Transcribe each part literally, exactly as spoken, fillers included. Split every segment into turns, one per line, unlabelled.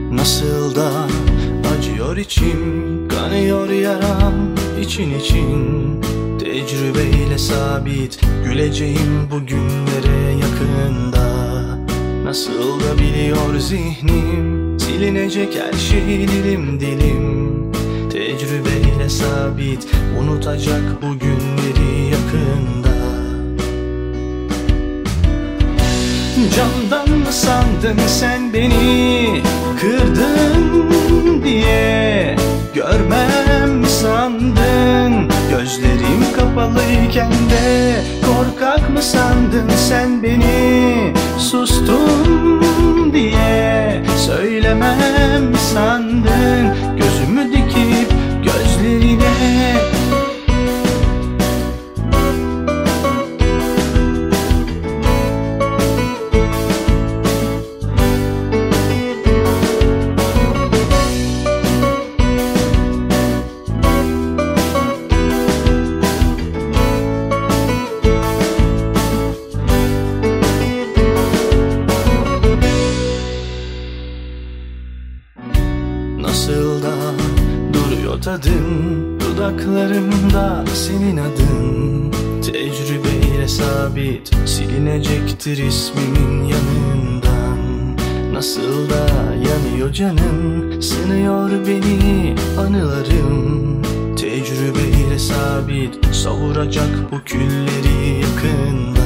Nasıl da acıyor içim, kanıyor yaram için için. Tecrübeyle sabit, güleceğim bugünlere yakında. Nasıl da biliyor zihnim, silinecek her şey dilim dilim. Tecrübeyle sabit, unutacak bugünleri yakında. Candan mı sandın sen beni, kırdın diye? Görmem mi sandın, gözlerim kapalıyken de? Korkak mı sandın sen beni, sustum diye? Söylemem mi sandın, gözümü dikip gözlerine? Nasıl da duruyor tadın, dudaklarımda senin adın. Tecrübeyle sabit, silinecektir ismimin yanından. Nasıl da yanıyor canım, sınıyor beni anılarım. Tecrübeyle sabit, savuracak bu külleri yakında.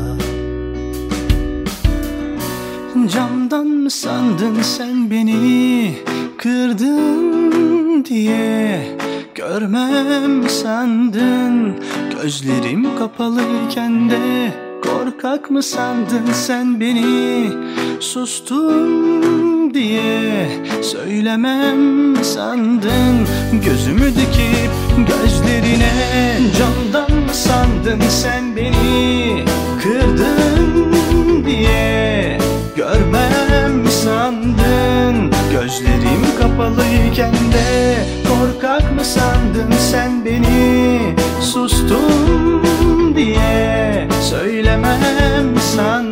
Camdan mı sandın sen beni, kırdın diye? Görmem mi sandın, gözlerim kapalıyken de? Korkak mı sandın sen beni, sustum diye? Söylemem mi sandın, gözümü dikip gözlerine? Camdan mı sandın sen beni, kırdın diye? Görmem mi sandın, gözlerim kapalıyken de? Korkak mı sandın sen beni, sustum diye? Söylemem mi sandın?